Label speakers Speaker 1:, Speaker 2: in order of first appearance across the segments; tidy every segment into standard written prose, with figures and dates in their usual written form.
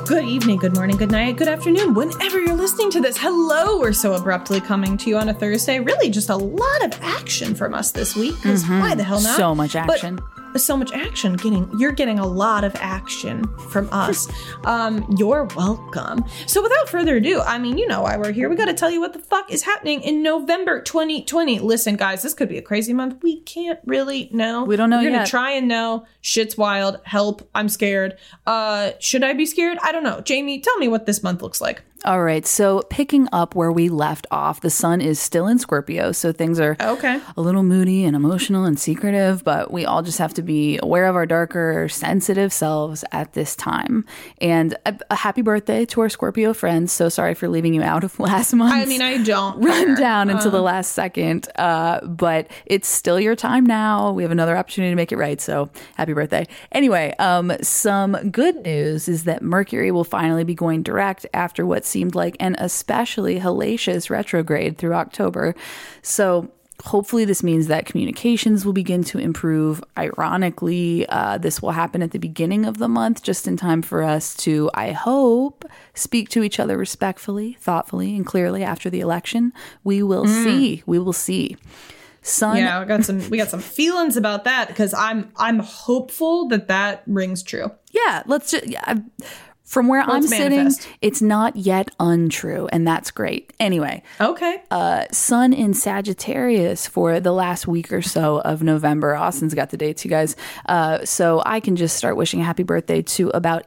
Speaker 1: Good evening, good morning, good night, good afternoon, whenever you're listening to this. Hello, we're so abruptly coming to you on a Thursday. Really just a lot of action from us this week, because why the hell not?
Speaker 2: So much action.
Speaker 1: But so much action. You're getting a lot of action from us. You're welcome. So without further ado, I mean, you know why we're here. We got to tell you what the fuck is happening in November 2020. Listen, guys, this could be a crazy month. We can't really know.
Speaker 2: We don't know
Speaker 1: We're
Speaker 2: yet.
Speaker 1: gonna try and know. Shit's wild. Help. I'm scared. Should I be scared? I don't know. Jamie, tell me what this month looks like.
Speaker 2: All right. So picking up where we left off, the sun is still in Scorpio. So things are a little moody and emotional and secretive, but we all just have to be aware of our darker, sensitive selves at this time. And a happy birthday to our Scorpio friends. So sorry for leaving you out of last month.
Speaker 1: I mean, I don't
Speaker 2: run down until the last second, but it's still your time now. We have another opportunity to make it right. So happy birthday. Anyway, some good news is that Mercury will finally be going direct after what seemed like an especially hellacious retrograde through October. So hopefully this means that communications will begin to improve. Ironically, this will happen at the beginning of the month, just in time for us to, I hope, speak to each other respectfully, thoughtfully, and clearly after the election. We will see. We will see. Sun.
Speaker 1: Yeah, we got some feelings about that, because I'm hopeful that rings true.
Speaker 2: Yeah, let's just. From where I'm sitting, it's not yet untrue, and that's great. Anyway.
Speaker 1: Okay.
Speaker 2: Sun in Sagittarius for the last week or so of November. Austin's got the dates, you guys. So I can just start wishing a happy birthday to about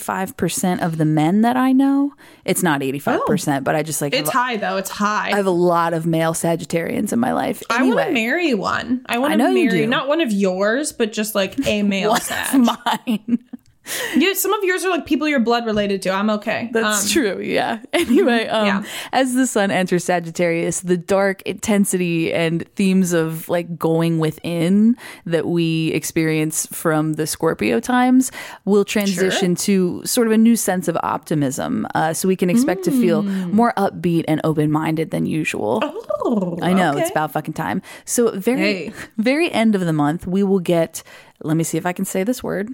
Speaker 2: 85% of the men that I know. It's not 85%, but I just like...
Speaker 1: It's high, though. It's high.
Speaker 2: I have a lot of male Sagittarians in my life. Anyway,
Speaker 1: I want to marry one. I want to marry, not one of yours, but just like a male Sag.
Speaker 2: Mine.
Speaker 1: Yeah, some of yours are like people you're blood related to. I'm okay.
Speaker 2: That's true. Yeah. Anyway, as the sun enters Sagittarius, the dark intensity and themes of like going within that we experience from the Scorpio times will transition to sort of a new sense of optimism. So we can expect to feel more upbeat and open-minded than usual.
Speaker 1: Oh,
Speaker 2: I know. It's about fucking time. So very end of the month, we will get, let me see if I can say this word.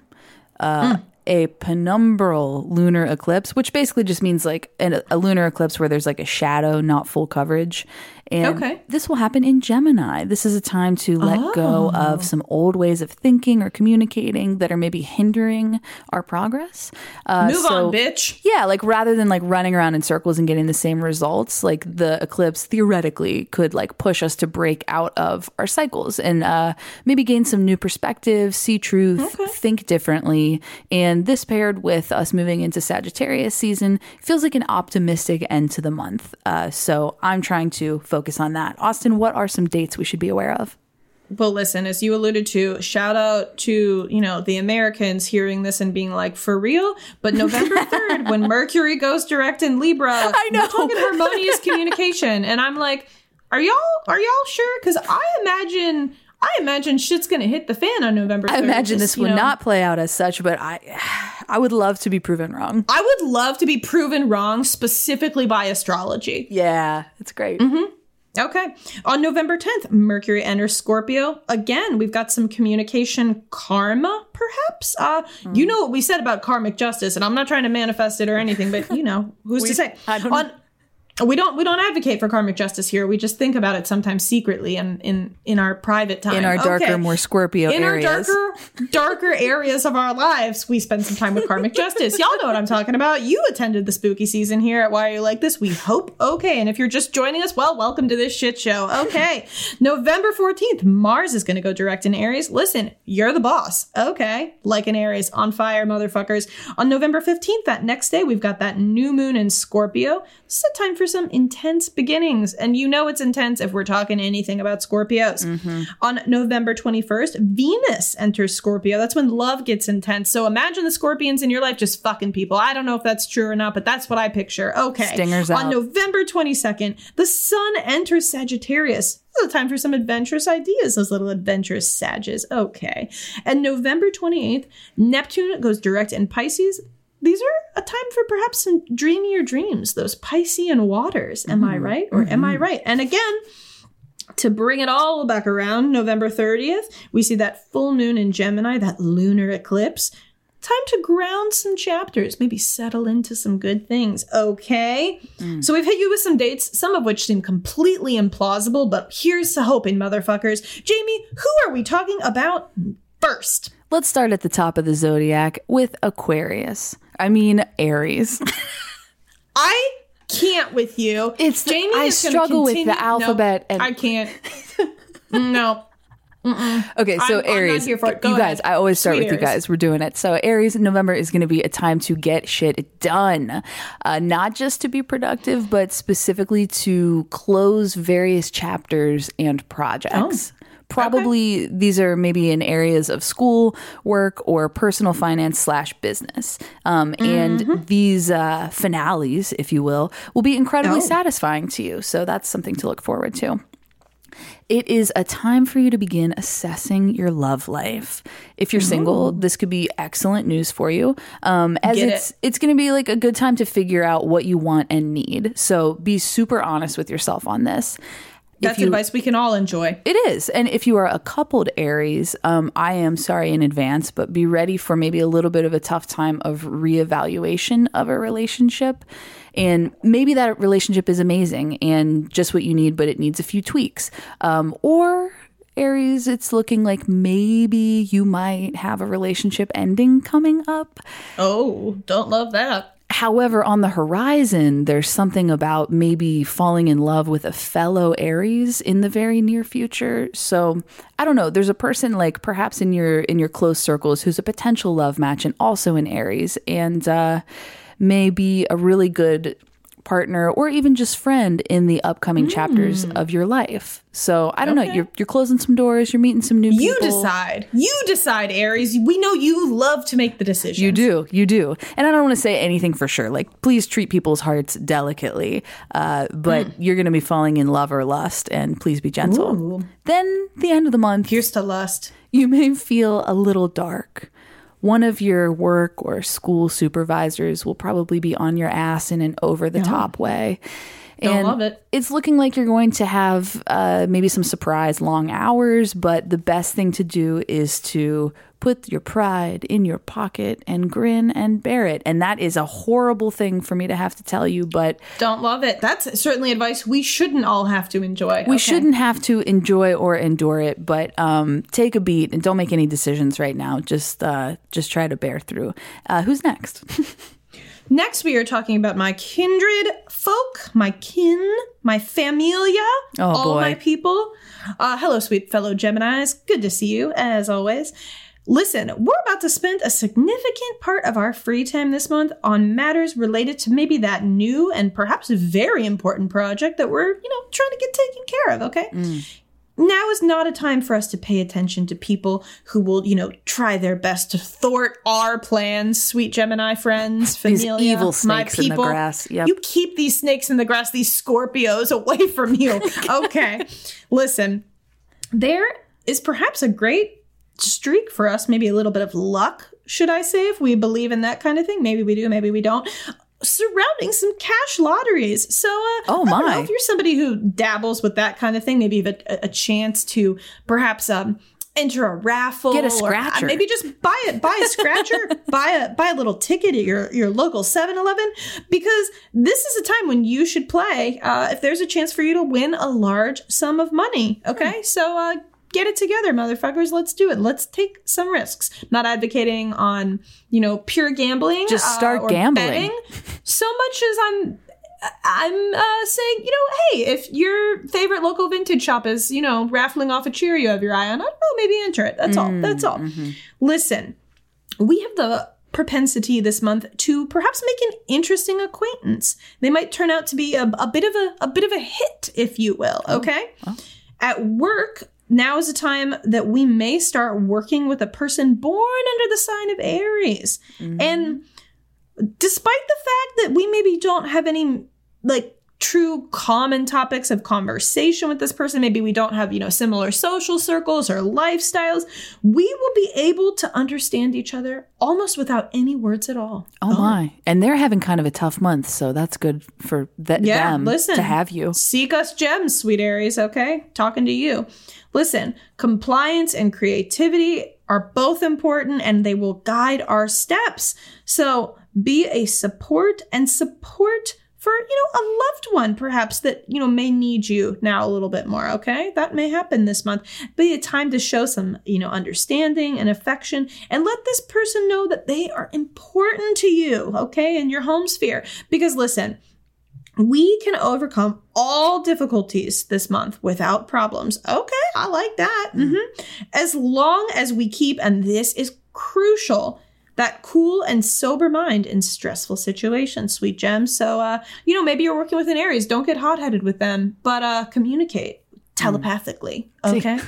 Speaker 2: A penumbral lunar eclipse, which basically just means like a lunar eclipse where there's like a shadow, not full coverage. And this will happen in Gemini. This is a time to let go of some old ways of thinking or communicating that are maybe hindering our progress.
Speaker 1: Move on, bitch.
Speaker 2: Yeah, like rather than like running around in circles and getting the same results, like the eclipse theoretically could like push us to break out of our cycles and maybe gain some new perspective, see truth, think differently. And this paired with us moving into Sagittarius season feels like an optimistic end to the month. So I'm trying to focus on that. Austin, what are some dates we should be aware of?
Speaker 1: Well, listen, as you alluded to, shout out to, the Americans hearing this and being like, for real? But November 3rd, when Mercury goes direct in Libra,
Speaker 2: I know.
Speaker 1: we're talking harmonious communication. And I'm like, are y'all sure? Because I imagine shit's going to hit the fan on November 3rd.
Speaker 2: I imagine this would not play out as such, but I would love to be proven wrong.
Speaker 1: I would love to be proven wrong, specifically by astrology.
Speaker 2: Yeah, it's great.
Speaker 1: Okay. On November 10th, Mercury enters Scorpio. Again, we've got some communication karma, perhaps. You know what we said about karmic justice, and I'm not trying to manifest it or anything, but who's to say?
Speaker 2: I don't know.
Speaker 1: We don't advocate for karmic justice here. We just think about it sometimes secretly and in our private time.
Speaker 2: In our darker, more Scorpio areas.
Speaker 1: In our darker areas of our lives, we spend some time with karmic justice. Y'all know what I'm talking about. You attended the spooky season here at Why Are You Like This? We hope. Okay. And if you're just joining us, well, welcome to this shit show. Okay. November 14th, Mars is going to go direct in Aries. Listen, you're the boss. Okay. Like an Aries, on fire, motherfuckers. On November 15th, that next day, we've got that new moon in Scorpio. This is a time for some intense beginnings. And it's intense if we're talking anything about Scorpios. On November 21st, Venus enters Scorpio. That's when love gets intense. So imagine the Scorpions in your life just fucking people. I don't know if that's true or not, but that's what I picture. Okay.
Speaker 2: Stingers out.
Speaker 1: On November 22nd, the sun enters Sagittarius. This is a time for some adventurous ideas, those little adventurous Sages. Okay. And November 28th, Neptune goes direct in Pisces. These are a time for perhaps some dreamier dreams, those Piscean waters. Am I right? Or am I right? And again, to bring it all back around, November 30th, we see that full moon in Gemini, that lunar eclipse. time to ground some chapters, maybe settle into some good things, okay? So we've hit you with some dates, some of which seem completely implausible, but here's to hoping, motherfuckers. Jamie, who are we talking about first?
Speaker 2: Let's start at the top of the zodiac with Aries.
Speaker 1: I can't with you.
Speaker 2: Jamie I struggle with the alphabet.
Speaker 1: No, I can't. No.
Speaker 2: Okay, so Aries,
Speaker 1: I'm not here for it. Go
Speaker 2: you
Speaker 1: ahead.
Speaker 2: guys, I always start
Speaker 1: Sweet
Speaker 2: with you
Speaker 1: Aries.
Speaker 2: guys. We're doing it. So Aries, November is going to be a time to get shit done. Not just to be productive, but specifically to close various chapters and projects. Probably these are maybe in areas of school, work, or personal finance / business. And these finales, if you will be incredibly satisfying to you. So that's something to look forward to. It is a time for you to begin assessing your love life. If you're single, this could be excellent news for you. As it's going to be like a good time to figure out what you want and need. So be super honest with yourself on this.
Speaker 1: That's advice we can all enjoy.
Speaker 2: It is. And if you are a coupled Aries, I am sorry in advance, but be ready for maybe a little bit of a tough time of reevaluation of a relationship. And maybe that relationship is amazing and just what you need, but it needs a few tweaks. Or Aries, it's looking like maybe you might have a relationship ending coming up.
Speaker 1: Oh, don't love that.
Speaker 2: However, on the horizon, there's something about maybe falling in love with a fellow Aries in the very near future. So I don't know. There's a person like perhaps in your close circles who's a potential love match and also an Aries, and maybe a really good partner or even just friend in the upcoming chapters of your life. So I don't know. You're closing some doors. You're meeting some new people.
Speaker 1: You decide, Aries. We know you love to make the decisions.
Speaker 2: You do. And I don't want to say anything for sure. Like, please treat people's hearts delicately. But you're going to be falling in love or lust, and please be gentle.
Speaker 1: Ooh.
Speaker 2: Then the end of the month,
Speaker 1: Here's to lust.
Speaker 2: you may feel a little dark. One of your work or school supervisors will probably be on your ass in an over-the-top way.
Speaker 1: Don't love it.
Speaker 2: It's looking like you're going to have maybe some surprise long hours, but the best thing to do is to put your pride in your pocket and grin and bear it. And that is a horrible thing for me to have to tell you, but...
Speaker 1: Don't love it. That's certainly advice we shouldn't all have to enjoy.
Speaker 2: We shouldn't have to enjoy or endure it, but take a beat and don't make any decisions right now. Just try to bear through. Who's next?
Speaker 1: Next, we are talking about my kindred folk, my kin, my familia, all
Speaker 2: boy.
Speaker 1: my people. Hello, sweet fellow Geminis. Good to see you, as always. Listen, we're about to spend a significant part of our free time this month on matters related to maybe that new and perhaps very important project that we're, trying to get taken care of, okay? Now is not a time for us to pay attention to people who will, try their best to thwart our plans, sweet Gemini friends, familia,
Speaker 2: These evil snakes
Speaker 1: my people.
Speaker 2: in the grass. Yep.
Speaker 1: You keep these snakes in the grass, these Scorpios away from you. Okay. Listen, there is perhaps a great streak for us, maybe a little bit of luck, should I say, if we believe in that kind of thing. Maybe we do, maybe we don't. Surrounding some cash lotteries. So, I don't know, if you're somebody who dabbles with that kind of thing, maybe you have a chance to perhaps enter a raffle,
Speaker 2: get a scratcher,
Speaker 1: or maybe just buy a scratcher, buy a little ticket at your local 7-Eleven, because this is a time when you should play if there's a chance for you to win a large sum of money. Okay, so get it together, motherfuckers. Let's do it. Let's take some risks. Not advocating on, pure gambling.
Speaker 2: Just start
Speaker 1: or
Speaker 2: gambling.
Speaker 1: Betting, so much as I'm saying, hey, if your favorite local vintage shop is, raffling off a Cheerio you have your eye on, I don't know, maybe enter it. That's all. That's all. Mm-hmm. Listen, we have the propensity this month to perhaps make an interesting acquaintance. They might turn out to be a bit of a hit, if you will. Okay. Oh. At work, now is a time that we may start working with a person born under the sign of Aries. Mm-hmm. And despite the fact that we maybe don't have any true common topics of conversation with this person, maybe we don't have, similar social circles or lifestyles, we will be able to understand each other almost without any words at all.
Speaker 2: Oh my. And they're having kind of a tough month, so that's good for them to have you.
Speaker 1: Seek us gems, sweet Aries, okay? Talking to you. Listen, compliance and creativity are both important and they will guide our steps. So be a support for, a loved one perhaps that, may need you now a little bit more. Okay. That may happen this month. Be a time to show some, understanding and affection and let this person know that they are important to you. Okay. In your home sphere, because listen, we can overcome all difficulties this month without problems. Okay. I like that. As long as we keep, and this is crucial, that cool and sober mind in stressful situations, sweet gems. So, maybe you're working with an Aries. Don't get hot-headed with them, but communicate telepathically. Okay?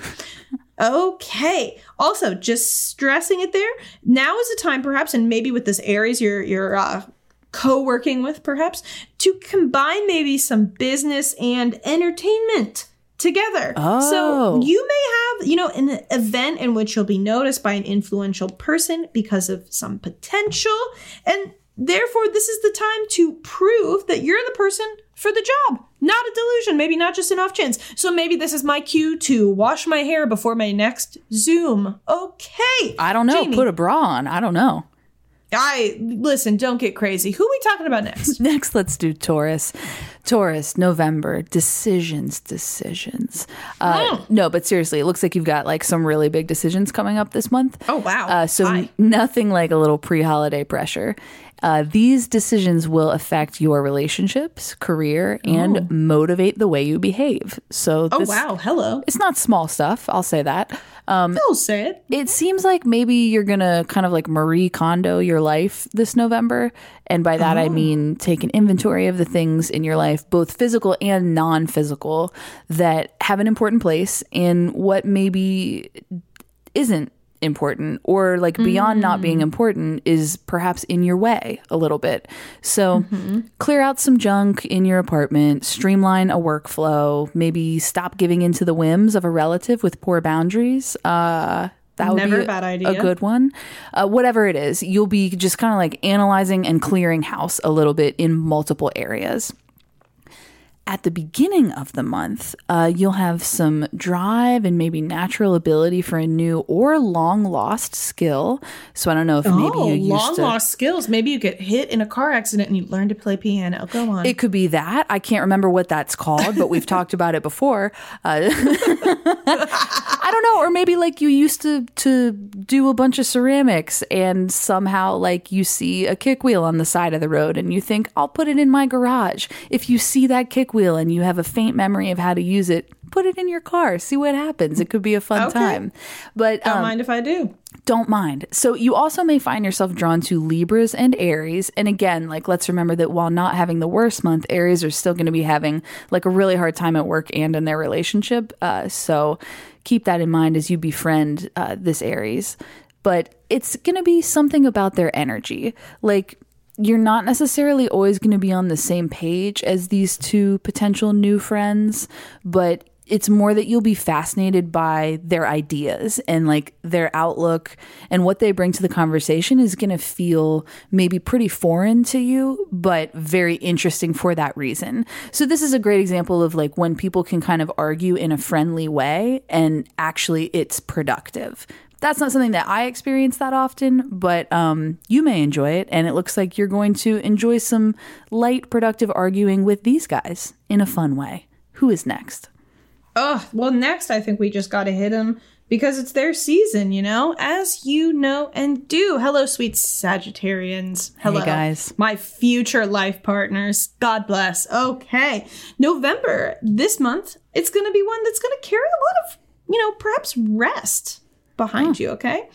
Speaker 1: Okay. Also, just stressing it there. Now is the time, perhaps, and maybe with this Aries you're co-working with, perhaps, to combine maybe some business and entertainment together.
Speaker 2: Oh.
Speaker 1: So you may have, an event in which you'll be noticed by an influential person because of some potential. And therefore, this is the time to prove that you're the person for the job. Not a delusion, maybe not just an off chance. So maybe this is my cue to wash my hair before my next Zoom. Okay.
Speaker 2: I don't know.
Speaker 1: Jamie,
Speaker 2: Put a bra on. I don't know.
Speaker 1: Listen, don't get crazy. Who are we talking about next?
Speaker 2: Next, let's do Taurus. Taurus, November, decisions. No, but seriously, it looks like you've got like some really big decisions coming up this month.
Speaker 1: Oh, wow.
Speaker 2: Nothing like a little pre-holiday pressure. These decisions will affect your relationships, career, and motivate the way you behave. So,
Speaker 1: hello.
Speaker 2: It's not small stuff. I'll say that.
Speaker 1: I'll say it.
Speaker 2: It seems like maybe you're going to kind of like Marie Kondo your life this November. And by that, I mean take an inventory of the things in your life, both physical and non-physical, that have an important place in what maybe isn't important, or like beyond not being important is perhaps in your way a little bit. So clear out some junk in your apartment, streamline a workflow, maybe stop giving into the whims of a relative with poor boundaries. That would
Speaker 1: Never
Speaker 2: be
Speaker 1: a bad idea.
Speaker 2: A good one. Whatever it is, you'll be just kind of like analyzing and clearing house a little bit in multiple areas. At the beginning of the month, you'll have some drive and maybe natural ability for a new or long lost skill. So I don't know if maybe you used
Speaker 1: long lost skills. Maybe you get hit in a car accident and you learn to play piano. Go on.
Speaker 2: It could be that. I can't remember what that's called, but we've talked about it before. I don't know. Or maybe like you used to do a bunch of ceramics and somehow like you see a kick wheel on the side of the road and you think, I'll put it in my garage. If you see that kick wheel and you have a faint memory of how to use it, put it in your car. See what happens. It could be a fun time. But
Speaker 1: don't mind if I do.
Speaker 2: Don't mind. So you also may find yourself drawn to Libras and Aries. And again, like let's remember that while not having the worst month, Aries are still going to be having like a really hard time at work and in their relationship. So keep that in mind as you befriend this Aries. But it's going to be something about their energy. Like you're not necessarily always going to be on the same page as these two potential new friends, but it's more that you'll be fascinated by their ideas and like their outlook, and what they bring to the conversation is going to feel maybe pretty foreign to you, but very interesting for that reason. So this is a great example of like when people can kind of argue in a friendly way and actually it's productive. That's not something that I experience that often, but you may enjoy it. And it looks like you're going to enjoy some light, productive arguing with these guys in a fun way. Who is next?
Speaker 1: Well, next, I think we just got to hit them because it's their season, as you know and do. Hello, sweet Sagittarians. Hello,
Speaker 2: hey guys.
Speaker 1: My future life partners. God bless. Okay. November, this month, it's going to be one that's going to carry a lot of, perhaps rest behind you, okay?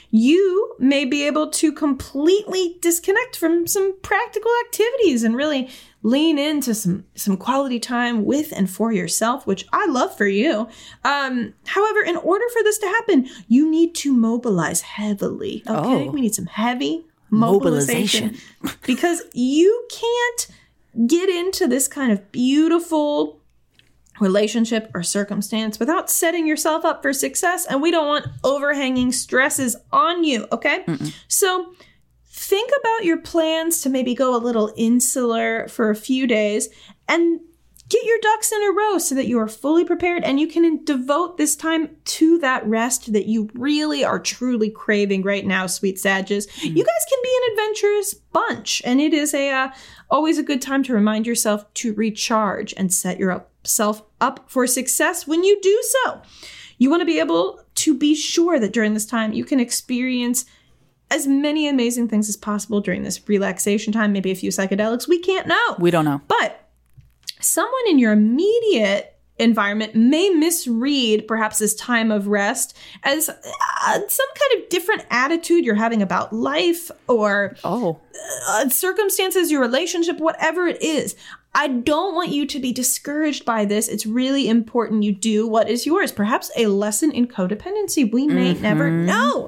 Speaker 1: You may be able to completely disconnect from some practical activities and really lean into some quality time with and for yourself, which I love for you. However, in order for this to happen, you need to mobilize heavily, okay? We need some heavy mobilization. Because you can't get into this kind of beautiful relationship or circumstance without setting yourself up for success, and we don't want overhanging stresses on you, okay? So think about your plans to maybe go a little insular for a few days and get your ducks in a row so that you are fully prepared and you can devote this time to that rest that you really are truly craving right now, sweet Sages. You guys can be an adventurous bunch, and it is always a good time to remind yourself to recharge and set yourself up for success when you do so. You want to be able to be sure that during this time you can experience as many amazing things as possible during this relaxation time, maybe a few psychedelics. We can't know.
Speaker 2: We don't know.
Speaker 1: But someone in your immediate environment may misread perhaps this time of rest as some kind of different attitude you're having about life or circumstances, your relationship, whatever it is. I don't want you to be discouraged by this. It's really important you do what is yours. Perhaps a lesson in codependency. We may never know.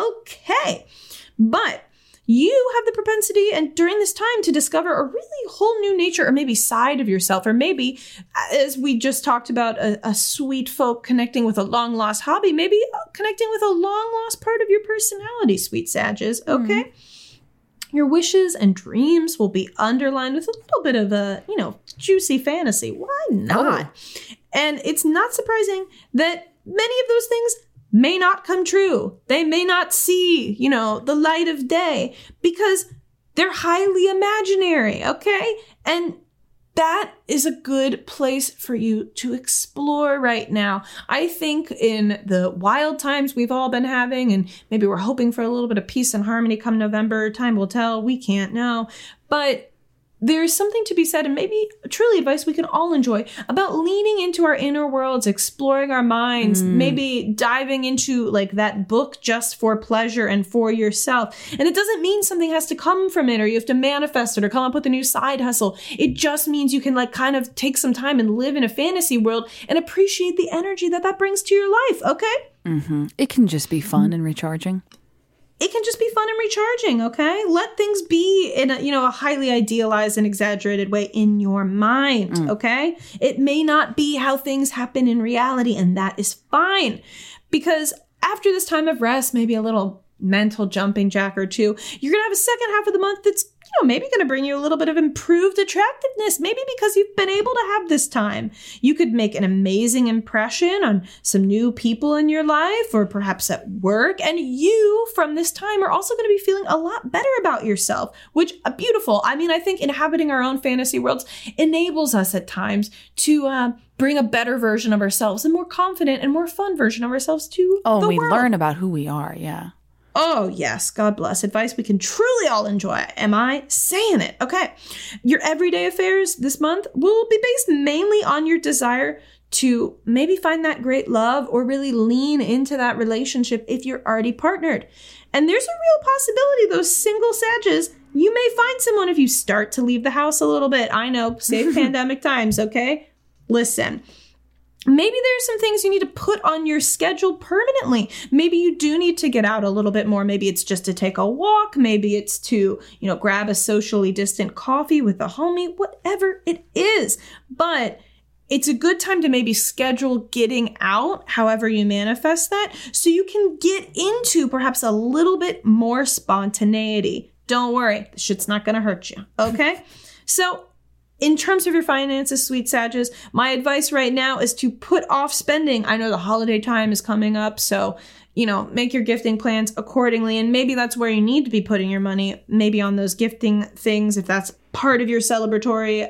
Speaker 1: Okay. But you have the propensity and during this time to discover a really whole new nature or maybe side of yourself, or maybe, as we just talked about, a sweet folk connecting with a long lost hobby, maybe connecting with a long lost part of your personality, sweet Sages. Okay. Your wishes and dreams will be underlined with a little bit of a, juicy fantasy. Why not? And it's not surprising that many of those things may not come true. They may not see, the light of day because they're highly imaginary, okay? And that is a good place for you to explore right now. I think in the wild times we've all been having, and maybe we're hoping for a little bit of peace and harmony come November, time will tell, we can't know. But there's something to be said, and maybe truly advice we can all enjoy, about leaning into our inner worlds, exploring our minds, maybe diving into like that book just for pleasure and for yourself. And it doesn't mean something has to come from it or you have to manifest it or come up with a new side hustle. It just means you can kind of take some time and live in a fantasy world and appreciate the energy that brings to your life. Okay?
Speaker 2: It can just be fun and recharging.
Speaker 1: It can just be fun and recharging, okay? Let things be in a highly idealized and exaggerated way in your mind, okay? It may not be how things happen in reality, and that is fine. Because after this time of rest, maybe a little mental jumping jack or two, you're going to have a second half of the month that's maybe going to bring you a little bit of improved attractiveness, maybe because you've been able to have this time. You could make an amazing impression on some new people in your life or perhaps at work. And you, from this time, are also going to be feeling a lot better about yourself, which beautiful. I mean, I think inhabiting our own fantasy worlds enables us at times to bring a better version of ourselves, a more confident and more fun version of ourselves to the world.
Speaker 2: We learn about who we are, yeah.
Speaker 1: Oh, yes. God bless. Advice we can truly all enjoy. Am I saying it? Okay. Your everyday affairs this month will be based mainly on your desire to maybe find that great love or really lean into that relationship if you're already partnered. And there's a real possibility those single Sages, you may find someone if you start to leave the house a little bit. I know, safe pandemic times, okay? Listen. Maybe there's some things you need to put on your schedule permanently. Maybe you do need to get out a little bit more. Maybe it's just to take a walk. Maybe it's to, grab a socially distant coffee with a homie, whatever it is. But it's a good time to maybe schedule getting out, however you manifest that, so you can get into perhaps a little bit more spontaneity. Don't worry, this shit's not going to hurt you, okay? So in terms of your finances, sweet Sages, my advice right now is to put off spending. I know the holiday time is coming up, so, make your gifting plans accordingly. And maybe that's where you need to be putting your money, maybe on those gifting things, if that's part of your celebratory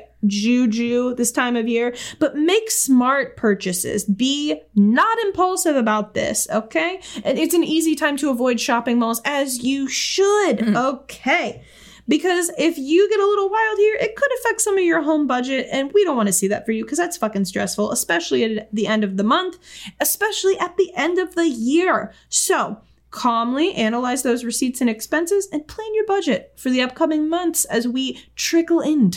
Speaker 1: juju this time of year. But make smart purchases. Be not impulsive about this, okay? And it's an easy time to avoid shopping malls, as you should, okay? Because if you get a little wild here, it could affect some of your home budget, and we don't want to see that for you because that's fucking stressful, especially at the end of the month, especially at the end of the year. So calmly analyze those receipts and expenses and plan your budget for the upcoming months as we trickle into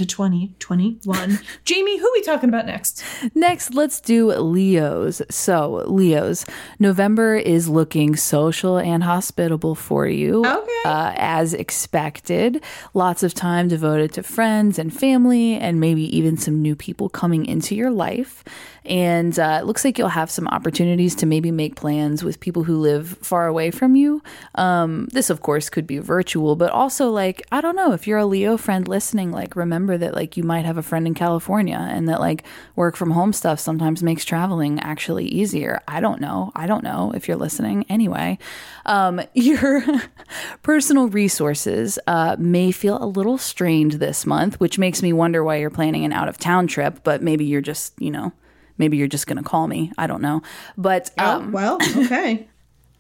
Speaker 1: 2021. Jamie, who are we talking about next?
Speaker 2: Next, let's do Leos. So, Leos, November is looking social and hospitable for you.
Speaker 1: Okay.
Speaker 2: As expected. Lots of time devoted to friends and family, and maybe even some new people coming into your life. And it looks like you'll have some opportunities to maybe make plans with people who live far away from from you. This, of course, could be virtual, but also, like, I don't know, if you're a Leo friend listening, like, remember that, like, you might have a friend in California, and that, like, work from home stuff sometimes makes traveling actually easier. I don't know if you're listening. Anyway, your personal resources may feel a little strained this month, which makes me wonder why you're planning an out-of-town trip, but maybe you're just, maybe you're just going to call me. I don't know. But
Speaker 1: well, okay.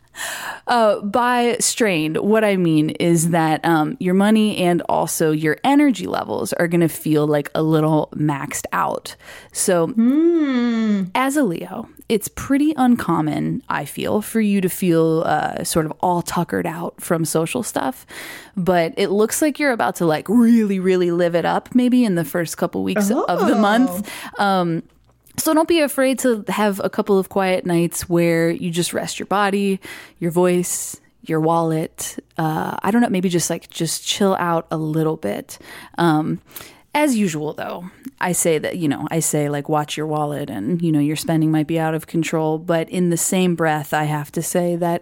Speaker 2: By strained, what I mean is that your money and also your energy levels are going to feel like a little maxed out. So as a Leo, it's pretty uncommon, I feel, for you to feel sort of all tuckered out from social stuff. But it looks like you're about to like really, really live it up maybe in the first couple weeks of the month. So don't be afraid to have a couple of quiet nights where you just rest your body, your voice, your wallet. I don't know, maybe just chill out a little bit. As usual, though, I say like watch your wallet and, your spending might be out of control. But in the same breath, I have to say that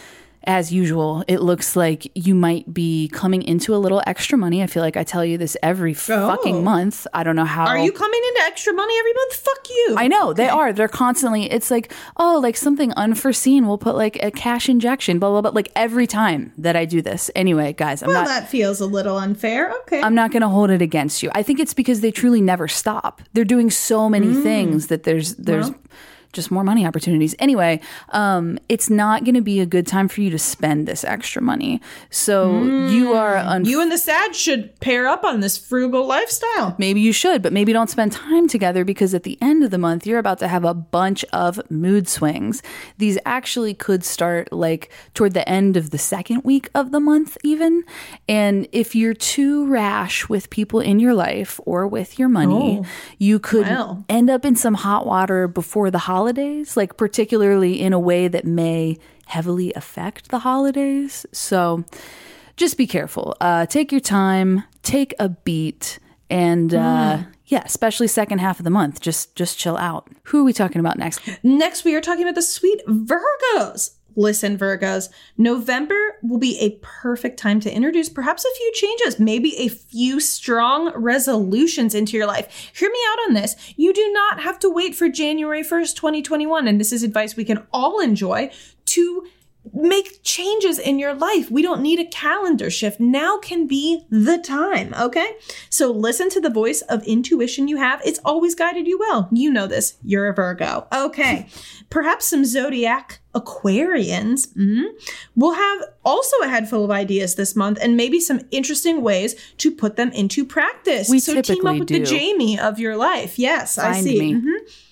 Speaker 2: as usual, it looks like you might be coming into a little extra money. I feel like I tell you this every fucking month. I don't know how.
Speaker 1: Are you coming into extra money every month? Fuck you.
Speaker 2: I know, they are. They're constantly, it's like, oh, like something unforeseen. We'll put like a cash injection, blah, blah, blah. Like every time that I do this. Anyway, guys,
Speaker 1: that feels a little unfair. Okay.
Speaker 2: I'm not going to hold it against you. I think it's because they truly never stop. They're doing so many things that there's just more money opportunities. Anyway, it's not going to be a good time for you to spend this extra money. So you are...
Speaker 1: you and the Sag should pair up on this frugal lifestyle.
Speaker 2: Maybe you should, but maybe don't spend time together because at the end of the month, you're about to have a bunch of mood swings. These actually could start like toward the end of the second week of the month even. And if you're too rash with people in your life or with your money, you could end up in some hot water before the holidays, like particularly in a way that may heavily affect the holidays. So just be careful. Take your time, take a beat, and especially second half of the month, just chill out. Who are we talking about next?
Speaker 1: Next, we are talking about the sweet Virgos. Listen, Virgos, November will be a perfect time to introduce perhaps a few changes, maybe a few strong resolutions into your life. Hear me out on this. You do not have to wait for January 1st, 2021, and this is advice we can all enjoy, to make changes in your life. We don't need a calendar shift. Now can be the time, okay? So listen to the voice of intuition you have. It's always guided you well. You know this. You're a Virgo. Okay. Perhaps some zodiac Aquarians will have also a head full of ideas this month and maybe some interesting ways to put them into practice.
Speaker 2: So
Speaker 1: team up with the Jamie of your life. Yes, I see.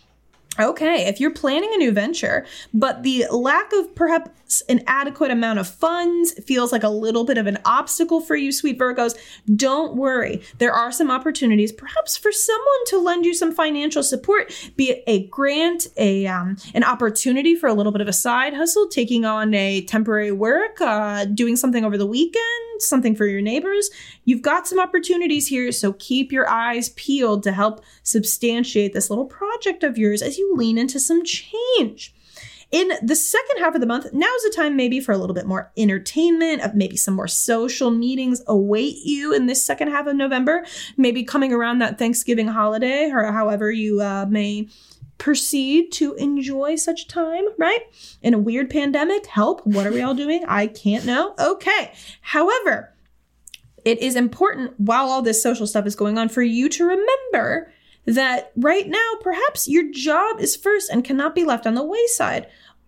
Speaker 1: Okay, if you're planning a new venture, but the lack of perhaps an adequate amount of funds feels like a little bit of an obstacle for you, sweet Virgos, don't worry. There are some opportunities, perhaps for someone to lend you some financial support, be it a grant, an opportunity for a little bit of a side hustle, taking on a temporary work, doing something over the weekend, something for your neighbors. You've got some opportunities here, so keep your eyes peeled to help substantiate this little project of yours as you lean into some change. In the second half of the month, now's the time maybe for a little bit more entertainment, of maybe some more social meetings await you in this second half of November, maybe coming around that Thanksgiving holiday or however you may proceed to enjoy such time, right? In a weird pandemic, help, what are we all doing? I can't know. Okay. However, it is important while all this social stuff is going on for you to remember that right now, perhaps your job is first and cannot be left on the wayside.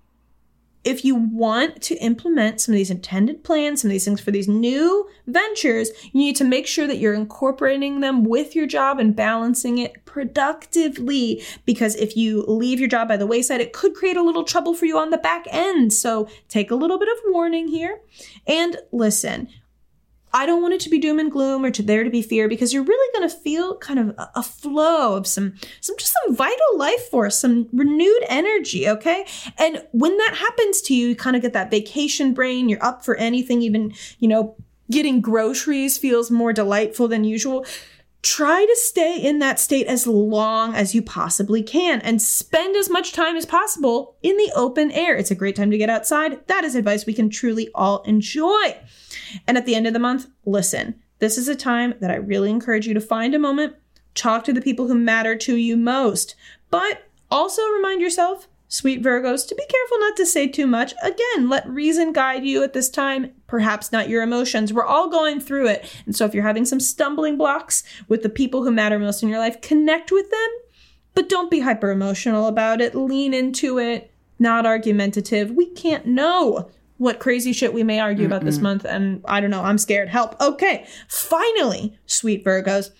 Speaker 1: If you want to implement some of these intended plans, some of these things for these new ventures, you need to make sure that you're incorporating them with your job and balancing it productively. Because if you leave your job by the wayside, it could create a little trouble for you on the back end. So take a little bit of warning here. And listen, I don't want it to be doom and gloom or there to be fear, because you're really going to feel kind of a flow of some vital life force, some renewed energy, okay? And when that happens to you, you kind of get that vacation brain. You're up for anything, even, getting groceries feels more delightful than usual. Try to stay in that state as long as you possibly can and spend as much time as possible in the open air. It's a great time to get outside. That is advice we can truly all enjoy. And at the end of the month, listen, this is a time that I really encourage you to find a moment, talk to the people who matter to you most, but also remind yourself, sweet Virgos, to be careful not to say too much. Again, let reason guide you at this time, perhaps not your emotions. We're all going through it. And so if you're having some stumbling blocks with the people who matter most in your life, connect with them, but don't be hyper emotional about it. Lean into it, not argumentative. We can't know what crazy shit we may argue about this month. And I don't know, I'm scared. Help. Okay. Finally, sweet Virgos,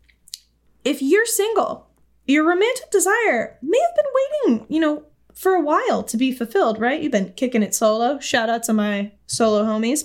Speaker 1: if you're single, your romantic desire may have been waiting, for a while to be fulfilled, right? You've been kicking it solo. Shout out to my solo homies.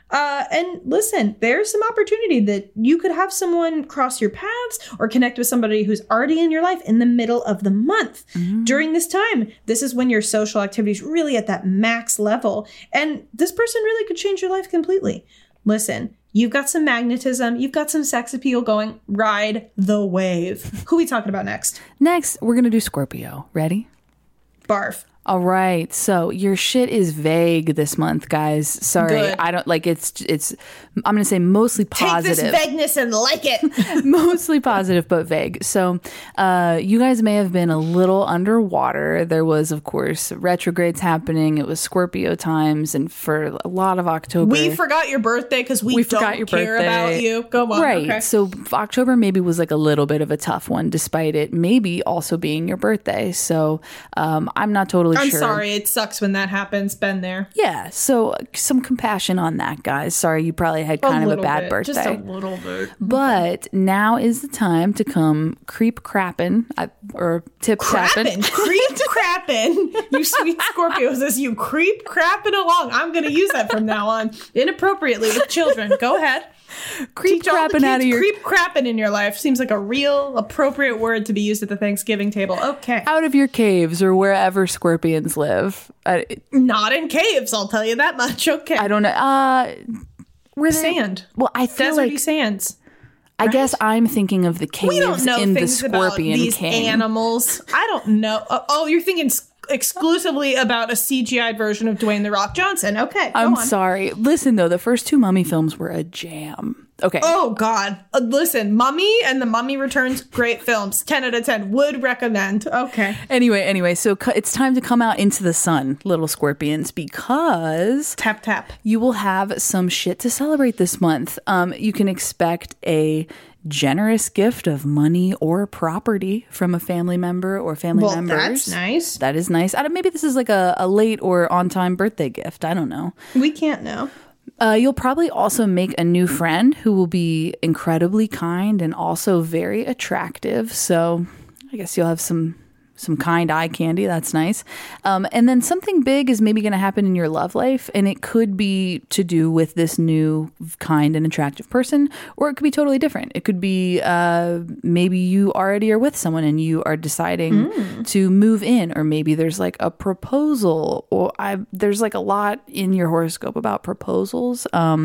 Speaker 1: And listen, there's some opportunity that you could have someone cross your paths or connect with somebody who's already in your life in the middle of the month. During this time, this is when your social activity is really at that max level. And this person really could change your life completely. Listen, you've got some magnetism. You've got some sex appeal going. Ride the wave. Who are we talking about next?
Speaker 2: Next, we're going to do Scorpio. Ready?
Speaker 1: Barf.
Speaker 2: All right. So your shit is vague this month, guys. Sorry.
Speaker 1: Good.
Speaker 2: I don't like it's I'm going to say mostly positive.
Speaker 1: Take this vagueness and like it.
Speaker 2: Mostly positive, but vague. So you guys may have been a little underwater. There was, of course, retrogrades happening. It was Scorpio times. And for a lot of October.
Speaker 1: We forgot your birthday because we don't care about you. Go on.
Speaker 2: Right.
Speaker 1: Okay.
Speaker 2: So October maybe was like a little bit of a tough one, despite it maybe also being your birthday. So I'm not totally
Speaker 1: I'm
Speaker 2: sure.
Speaker 1: sorry. It sucks when that happens. Been there.
Speaker 2: Yeah. So some compassion on that, guys. Sorry, you probably had kind of a bad birthday.
Speaker 1: Just a little bit.
Speaker 2: But now is the time to come creep crapping or tip tapping.
Speaker 1: Creep crapping. You sweet Scorpios, as you creep crapping along. I'm going to use that from now on inappropriately with children. Go ahead.
Speaker 2: Creep crapping out of your
Speaker 1: creep crapping in your life seems like a real appropriate word to be used at the Thanksgiving table. Okay.
Speaker 2: Out of your caves or wherever scorpions live.
Speaker 1: Not in caves, I'll tell you that much. Okay.
Speaker 2: I don't know. Where
Speaker 1: sand.
Speaker 2: Well, I feel
Speaker 1: Deserty
Speaker 2: like
Speaker 1: sands.
Speaker 2: I guess I'm thinking of the caves
Speaker 1: We don't know
Speaker 2: in the
Speaker 1: things about
Speaker 2: Scorpion
Speaker 1: these
Speaker 2: King.
Speaker 1: animals. I don't know. Oh, you're thinking exclusively about a CGI version of Dwayne The Rock Johnson. Okay,
Speaker 2: I'm
Speaker 1: go on.
Speaker 2: sorry. Listen, though, the first two Mummy films were a jam. Okay.
Speaker 1: Oh, God. Listen, Mummy and The Mummy Returns, great films. 10 out of 10. Would recommend. Okay.
Speaker 2: Anyway, so it's time to come out into the sun, little scorpions, because
Speaker 1: Tap, tap.
Speaker 2: you will have some shit to celebrate this month. You can expect a generous gift of money or property from a family member or family members.
Speaker 1: That's nice.
Speaker 2: That is nice. Maybe this is like a late or on-time birthday gift. I don't know.
Speaker 1: We can't know.
Speaker 2: You'll probably also make a new friend who will be incredibly kind and also very attractive. So I guess you'll have some kind eye candy. That's nice. And then something big is maybe going to happen in your love life. And it could be to do with this new kind and attractive person, or it could be totally different. It could be maybe you already are with someone and you are deciding to move in, or maybe there's like a proposal, or there's like a lot in your horoscope about proposals.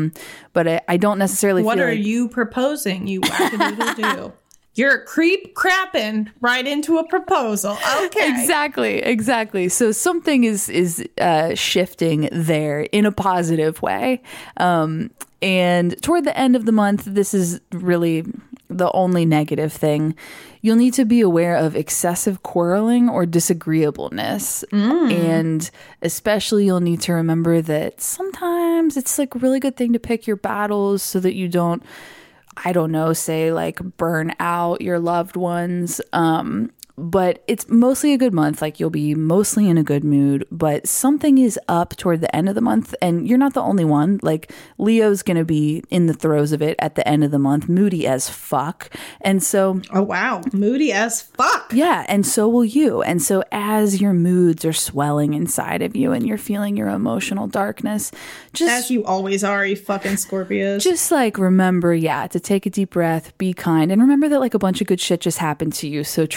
Speaker 2: But I don't necessarily
Speaker 1: What
Speaker 2: feel
Speaker 1: are
Speaker 2: like
Speaker 1: you proposing, you wackadoodle-doo? You're creep crapping right into a proposal. Okay.
Speaker 2: Exactly. So something is shifting there in a positive way. And toward the end of the month, this is really the only negative thing. You'll need to be aware of excessive quarreling or disagreeableness. And especially you'll need to remember that sometimes it's like a really good thing to pick your battles so that you don't, I don't know, say like burn out your loved ones. But it's mostly a good month. Like you'll be mostly in a good mood, but something is up toward the end of the month, and you're not the only one. Like Leo's going to be in the throes of it at the end of the month, moody as fuck. And so,
Speaker 1: oh wow, moody as fuck.
Speaker 2: Yeah, and so will you. And so as your moods are swelling inside of you and you're feeling your emotional darkness, just
Speaker 1: as you always are, you fucking Scorpios.
Speaker 2: Just like remember, to take a deep breath, be kind, and remember that like a bunch of good shit just happened to you. So try to like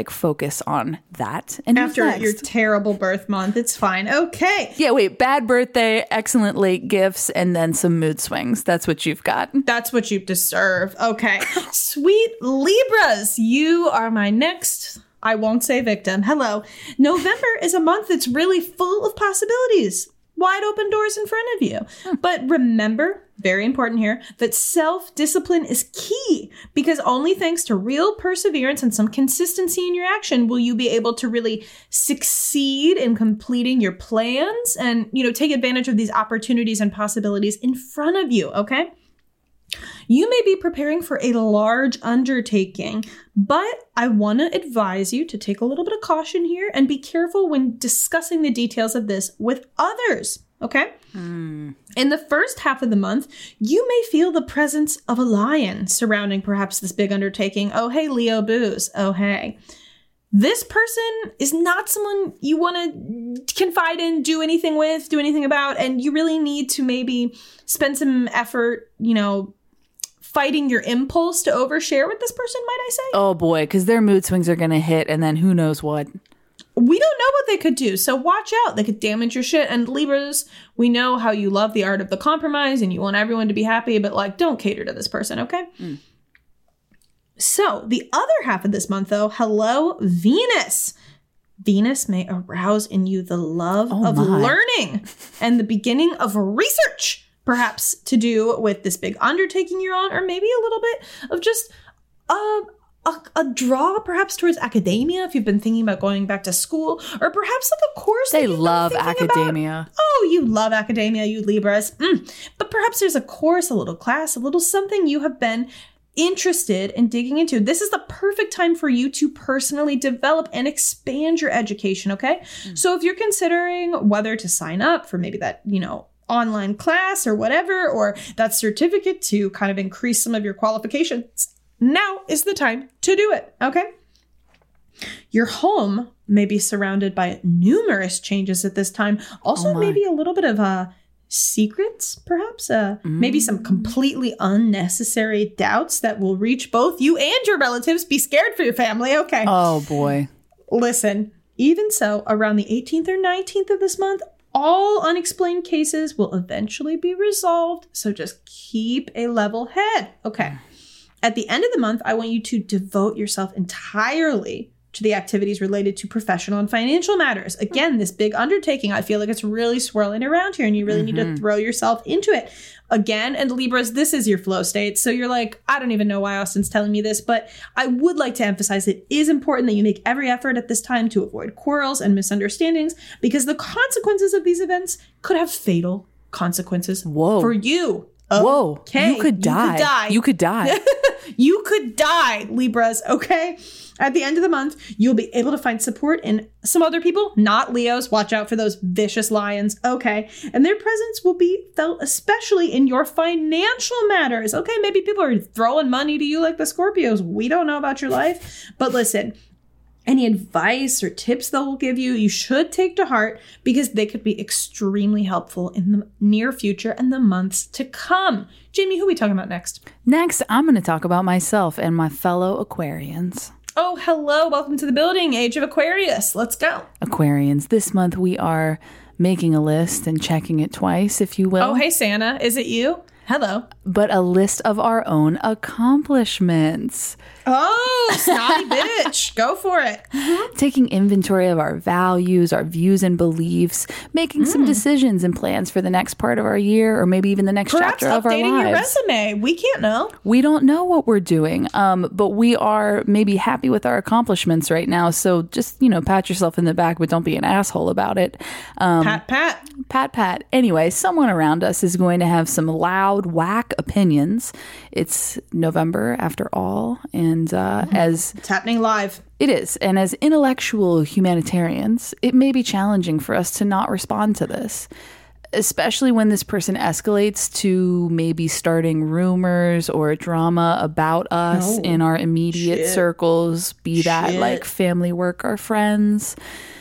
Speaker 2: like focus on that. And who's
Speaker 1: After
Speaker 2: next?
Speaker 1: your terrible birth month, it's fine. Okay.
Speaker 2: Yeah, wait, bad birthday, excellent late gifts, and then some mood swings. That's what you've got.
Speaker 1: That's what you deserve. Okay. Sweet Libras, you are my next, I won't say victim. Hello. November is a month that's really full of possibilities. Wide open doors in front of you. But remember, very important here, that self-discipline is key, because only thanks to real perseverance and some consistency in your action will you be able to really succeed in completing your plans and, take advantage of these opportunities and possibilities in front of you, okay? You may be preparing for a large undertaking, but I want to advise you to take a little bit of caution here and be careful when discussing the details of this with others, okay? In the first half of the month, you may feel the presence of a lion surrounding perhaps this big undertaking. Oh, hey, Leo Booze. Oh, hey. This person is not someone you want to confide in, do anything with, do anything about, and you really need to maybe spend some effort, fighting your impulse to overshare with this person, might I say?
Speaker 2: Oh boy, because their mood swings are going to hit, and then who knows what.
Speaker 1: We don't know what they could do, so watch out. They could damage your shit. And Libras, we know how you love the art of the compromise and you want everyone to be happy, but don't cater to this person, okay? So the other half of this month, though, hello, Venus. Venus may arouse in you the love of learning and the beginning of research. Perhaps to do with this big undertaking you're on, or maybe a little bit of just a draw perhaps towards academia if you've been thinking about going back to school, or perhaps a course.
Speaker 2: They love academia.
Speaker 1: Oh, you love academia, you Libras. But perhaps there's a course, a little class, a little something you have been interested in digging into. This is the perfect time for you to personally develop and expand your education, okay? So if you're considering whether to sign up for maybe that, online class or whatever, or that certificate to kind of increase some of your qualifications, now is the time to do it, okay? Your home may be surrounded by numerous changes at this time. Also, maybe a little bit of secrets, perhaps, maybe some completely unnecessary doubts that will reach both you and your relatives. Be scared for your family, okay?
Speaker 2: Oh boy.
Speaker 1: Listen, even so, around the 18th or 19th of this month, all unexplained cases will eventually be resolved, so just keep a level head. Okay. At the end of the month, I want you to devote yourself entirely to the activities related to professional and financial matters. Again, this big undertaking, I feel like it's really swirling around here and you really need to throw yourself into it. Again, and Libras, this is your flow state. So you're like, I don't even know why Austin's telling me this, but I would like to emphasize it is important that you make every effort at this time to avoid quarrels and misunderstandings, because the consequences of these events could have fatal consequences for you.
Speaker 2: Whoa.
Speaker 1: Okay.
Speaker 2: You could die. You could die.
Speaker 1: You could die, Libras, okay? At the end of the month, you'll be able to find support in some other people, not Leos. Watch out for those vicious lions, okay? And their presence will be felt especially in your financial matters, okay? Maybe people are throwing money to you like the Scorpios. We don't know about your life. But listen, any advice or tips they will give you, you should take to heart, because they could be extremely helpful in the near future and the months to come. Jamie, who are we talking about next?
Speaker 2: Next, I'm going to talk about myself and my fellow Aquarians.
Speaker 1: Oh, hello. Welcome to the building, Age of Aquarius. Let's go.
Speaker 2: Aquarians, this month we are making a list and checking it twice, if you will.
Speaker 1: Oh, hey, Santa. Is it you? Hello.
Speaker 2: But a list of our own accomplishments.
Speaker 1: Oh, snotty bitch. Go for it.
Speaker 2: Taking inventory of our values, our views and beliefs, making some decisions and plans for the next part of our year, or maybe even the next
Speaker 1: Perhaps
Speaker 2: chapter of our lives.
Speaker 1: updating your resume. We can't know.
Speaker 2: We don't know what we're doing, but we are maybe happy with our accomplishments right now. So just, pat yourself in the back, but don't be an asshole about it.
Speaker 1: Pat, pat.
Speaker 2: Pat, pat. Anyway, someone around us is going to have some loud, whack opinions. It's November after all. And as
Speaker 1: it's happening live.
Speaker 2: It is. And as intellectual humanitarians, it may be challenging for us to not respond to this, especially when this person escalates to maybe starting rumors or drama about us in our immediate circles, be that like family, work, or friends.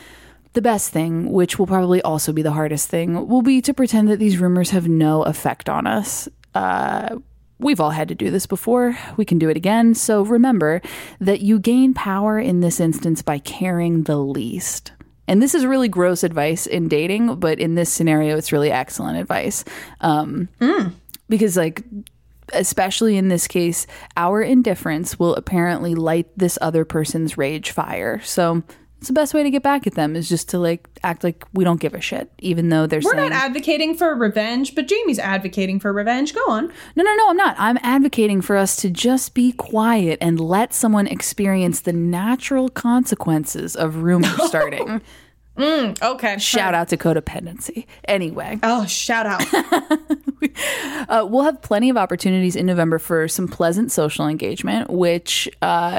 Speaker 2: The best thing, which will probably also be the hardest thing, will be to pretend that these rumors have no effect on us. we've all had to do this before. We can do it again. So remember that you gain power in this instance by caring the least. And this is really gross advice in dating, but in this scenario, it's really excellent advice. Because, like, especially in this case, our indifference will apparently light this other person's rage fire. So it's the best way to get back at them is just to, like, act like we don't give a shit, even though they're saying...
Speaker 1: We're not advocating for revenge, but Jamie's advocating for revenge. Go on.
Speaker 2: No, I'm not. I'm advocating for us to just be quiet and let someone experience the natural consequences of rumor starting.
Speaker 1: Okay.
Speaker 2: Shout out to codependency. Anyway.
Speaker 1: Oh, shout out.
Speaker 2: We'll have plenty of opportunities in November for some pleasant social engagement, which,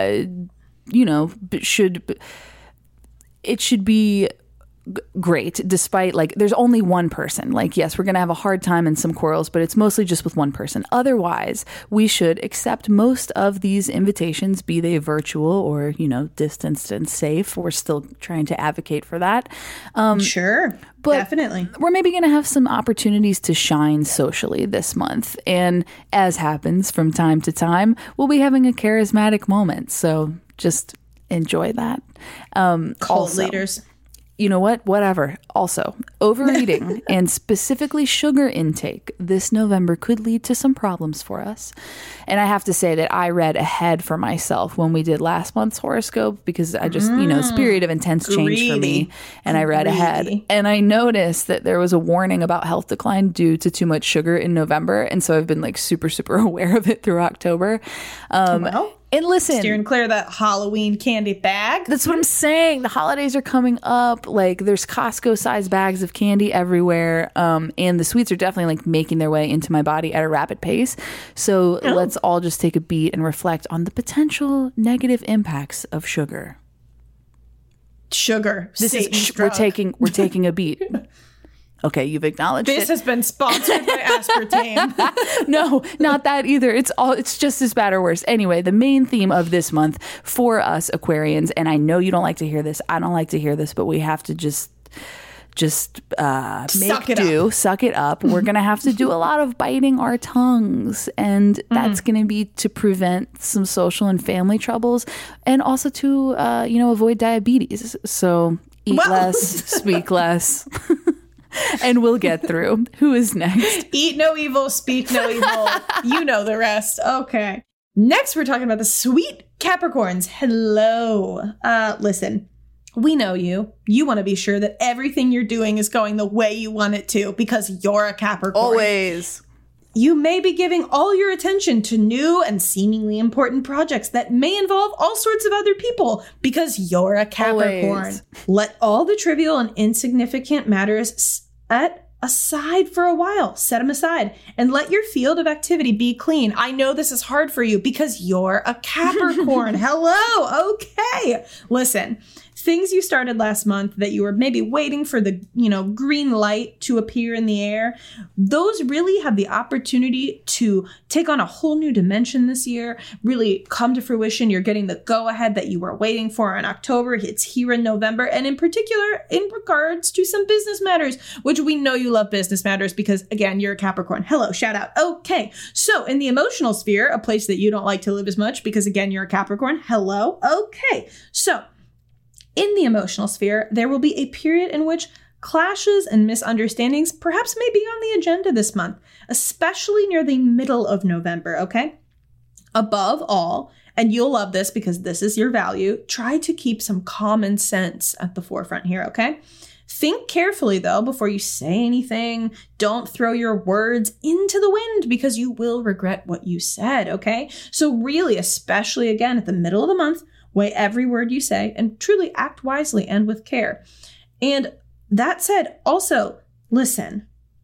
Speaker 2: should be great, despite, like, there's only one person. Like, yes, we're going to have a hard time and some quarrels, but it's mostly just with one person. Otherwise, we should accept most of these invitations, be they virtual or, distanced and safe. We're still trying to advocate for that.
Speaker 1: Sure. But definitely.
Speaker 2: We're maybe going to have some opportunities to shine socially this month. And as happens from time to time, we'll be having a charismatic moment. So just enjoy that.
Speaker 1: Cult leaders.
Speaker 2: You know what? Whatever. Also, overeating and specifically sugar intake this November could lead to some problems for us. And I have to say that I read ahead for myself when we did last month's horoscope because I just, it's a period of intense change for me. And I read ahead. And I noticed that there was a warning about health decline due to too much sugar in November. And so I've been, like, super, super aware of it through October. And listen,
Speaker 1: steering clear of that Halloween candy bag.
Speaker 2: That's what I'm saying. The holidays are coming up. Like, there's Costco-sized bags of candy everywhere. And the sweets are definitely, like, making their way into my body at a rapid pace. So let's all just take a beat and reflect on the potential negative impacts of sugar.
Speaker 1: Sugar.
Speaker 2: We're taking a beat. Okay, you've acknowledged
Speaker 1: this has been sponsored by aspartame.
Speaker 2: No, not that either. It's just as bad or worse. Anyway, the main theme of this month for us Aquarians, and I know you don't like to hear this. I don't like to hear this, but we have to just suck it up. We're going to have to do a lot of biting our tongues, and that's going to be to prevent some social and family troubles, and also to avoid diabetes. So eat less, speak less. And we'll get through. Who is next?
Speaker 1: Eat no evil, speak no evil. You know the rest. Okay. Next, we're talking about the sweet Capricorns. Hello. Listen, we know you. You want to be sure that everything you're doing is going the way you want it to because you're a Capricorn.
Speaker 2: Always.
Speaker 1: You may be giving all your attention to new and seemingly important projects that may involve all sorts of other people because you're a Capricorn.
Speaker 2: Always.
Speaker 1: Let all the trivial and insignificant matters set aside for a while. Set them aside and let your field of activity be clean. I know this is hard for you because you're a Capricorn. Hello. Okay. Listen. Things you started last month that you were maybe waiting for the, green light to appear in the air, those really have the opportunity to take on a whole new dimension this year, really come to fruition. You're getting the go-ahead that you were waiting for in October. It's here in November. And in particular, in regards to some business matters, which we know you love business matters because, again, you're a Capricorn. Hello, shout out. Okay. So in the emotional sphere, a place that you don't like to live as much because, again, you're a Capricorn. Hello. Okay. So in the emotional sphere, there will be a period in which clashes and misunderstandings perhaps may be on the agenda this month, especially near the middle of November, okay? Above all, and you'll love this because this is your value, try to keep some common sense at the forefront here, okay? Think carefully, though, before you say anything. Don't throw your words into the wind because you will regret what you said, okay? So really, especially, again, at the middle of the month, weigh every word you say and truly act wisely and with care. And that said, also, listen,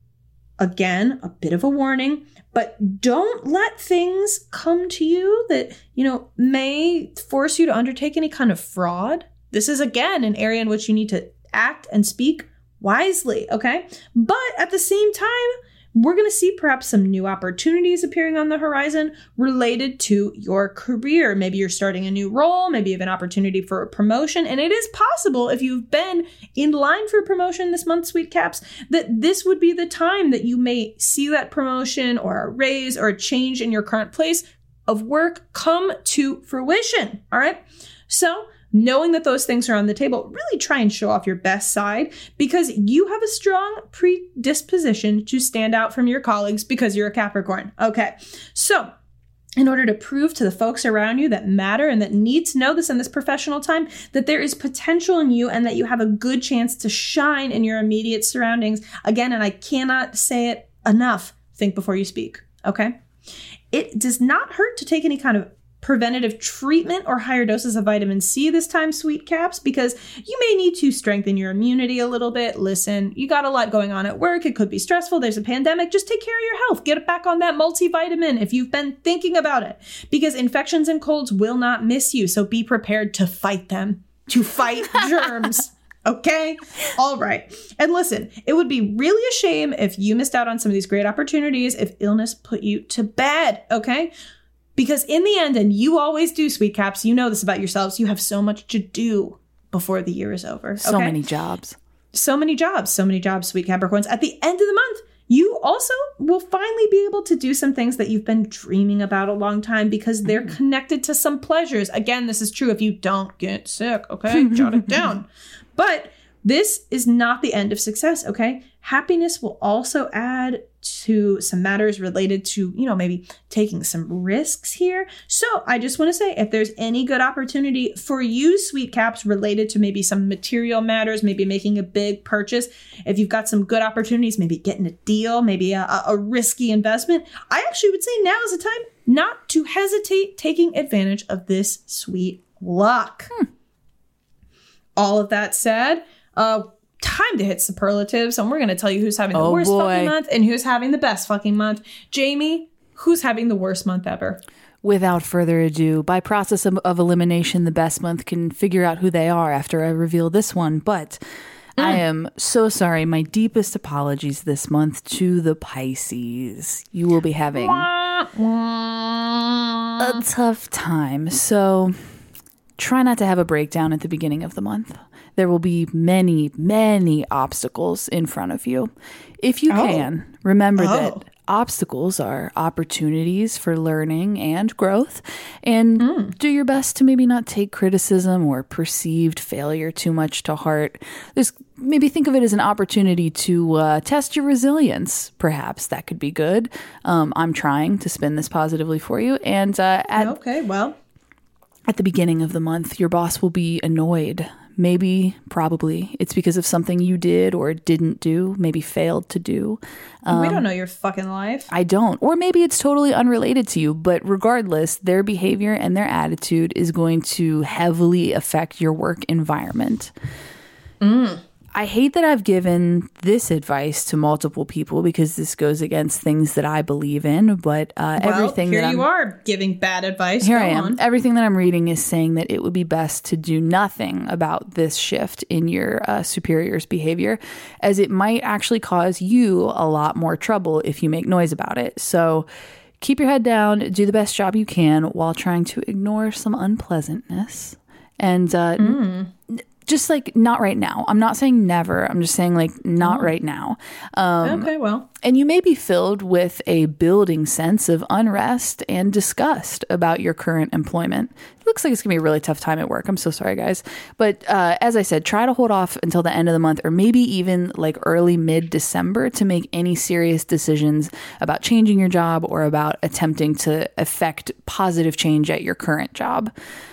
Speaker 1: again, a bit of a warning, but don't let things come to you that, may force you to undertake any kind of fraud. This is, again, an area in which you need to act and speak wisely, okay? But at the same time, we're going to see perhaps some new opportunities appearing on the horizon related to your career. Maybe you're starting a new role, maybe you have an opportunity for a promotion, and it is possible if you've been in line for a promotion this month, Sweet Caps, that this would be the time that you may see that promotion or a raise or a change in your current place of work come to fruition. All right. So knowing that those things are on the table, really try and show off your best side because you have a strong predisposition to stand out from your colleagues because you're a Capricorn. Okay. So in order to prove to the folks around you that matter and that need to know this in this professional time, that there is potential in you and that you have a good chance to shine in your immediate surroundings. Again, and I cannot say it enough, think before you speak. Okay. It does not hurt to take any kind of preventative treatment or higher doses of vitamin C this time, Sweet Caps, because you may need to strengthen your immunity a little bit. Listen, you got a lot going on at work. It could be stressful. There's a pandemic. Just take care of your health. Get back on that multivitamin if you've been thinking about it, because infections and colds will not miss you. So be prepared to fight them, to fight germs. Okay? All right. And listen, it would be really a shame if you missed out on some of these great opportunities if illness put you to bed. Okay? Because in the end, and you always do, Sweet Caps, you know this about yourselves, you have so much to do before the year is over. Okay?
Speaker 2: So many jobs.
Speaker 1: So many jobs, Sweet Capricorns. At the end of the month, you also will finally be able to do some things that you've been dreaming about a long time because they're connected to some pleasures. Again, this is true if you don't get sick, okay? Jot it down. But this is not the end of success, okay? Happiness will also add to some matters related to, maybe taking some risks here. So I just want to say, if there's any good opportunity for you, Sweet Caps, related to maybe some material matters, maybe making a big purchase, if you've got some good opportunities, maybe getting a deal, maybe a risky investment, I actually would say now is the time not to hesitate taking advantage of this sweet luck. All of that said, time to hit superlatives, and we're going to tell you who's having the worst fucking month and who's having the best fucking month. Jamie, who's having the worst month ever?
Speaker 2: Without further ado, by process of elimination, the best month can figure out who they are after I reveal this one. But I am so sorry. My deepest apologies this month to the Pisces. You will be having a tough time. So try not to have a breakdown at the beginning of the month. There will be many, many obstacles in front of you. If you can, remember that obstacles are opportunities for learning and growth, and do your best to maybe not take criticism or perceived failure too much to heart. Maybe think of it as an opportunity to test your resilience. Perhaps that could be good. I'm trying to spin this positively for you. And at the beginning of the month, your boss will be annoyed. Maybe, probably, it's because of something you did or didn't do, maybe failed to do.
Speaker 1: We don't know your fucking life.
Speaker 2: I don't. Or maybe it's totally unrelated to you. But regardless, their behavior and their attitude is going to heavily affect your work environment. I hate that I've given this advice to multiple people because this goes against things that I believe in, but everything
Speaker 1: here
Speaker 2: that
Speaker 1: you are giving bad advice.
Speaker 2: Here I am. Everything that I'm reading is saying that it would be best to do nothing about this shift in your superior's behavior, as it might actually cause you a lot more trouble if you make noise about it. So keep your head down, do the best job you can while trying to ignore some unpleasantness. And just like not right now. I'm not saying never. I'm just saying like not right now. And you may be filled with a building sense of unrest and disgust about your current employment. It looks like it's going to be a really tough time at work. I'm so sorry, guys. But as I said, try to hold off until the end of the month or maybe even like early mid-December to make any serious decisions about changing your job or about attempting to effect positive change at your current job.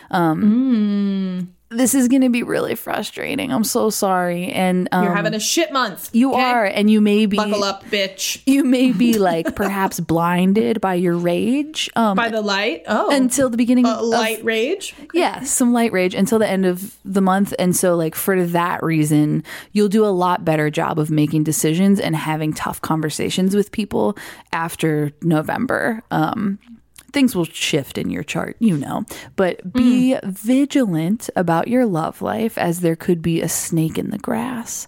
Speaker 2: This is going to be really frustrating. I'm so sorry. And
Speaker 1: you're having a shit month.
Speaker 2: You are. And you may be.
Speaker 1: Buckle up, bitch.
Speaker 2: You may be like perhaps blinded by your rage.
Speaker 1: By the light?
Speaker 2: Until the beginning of
Speaker 1: light rage? Okay.
Speaker 2: Yeah, some light rage until the end of the month. And so like for that reason, you'll do a lot better job of making decisions and having tough conversations with people after November. things will shift in your chart, but be vigilant about your love life, as there could be a snake in the grass.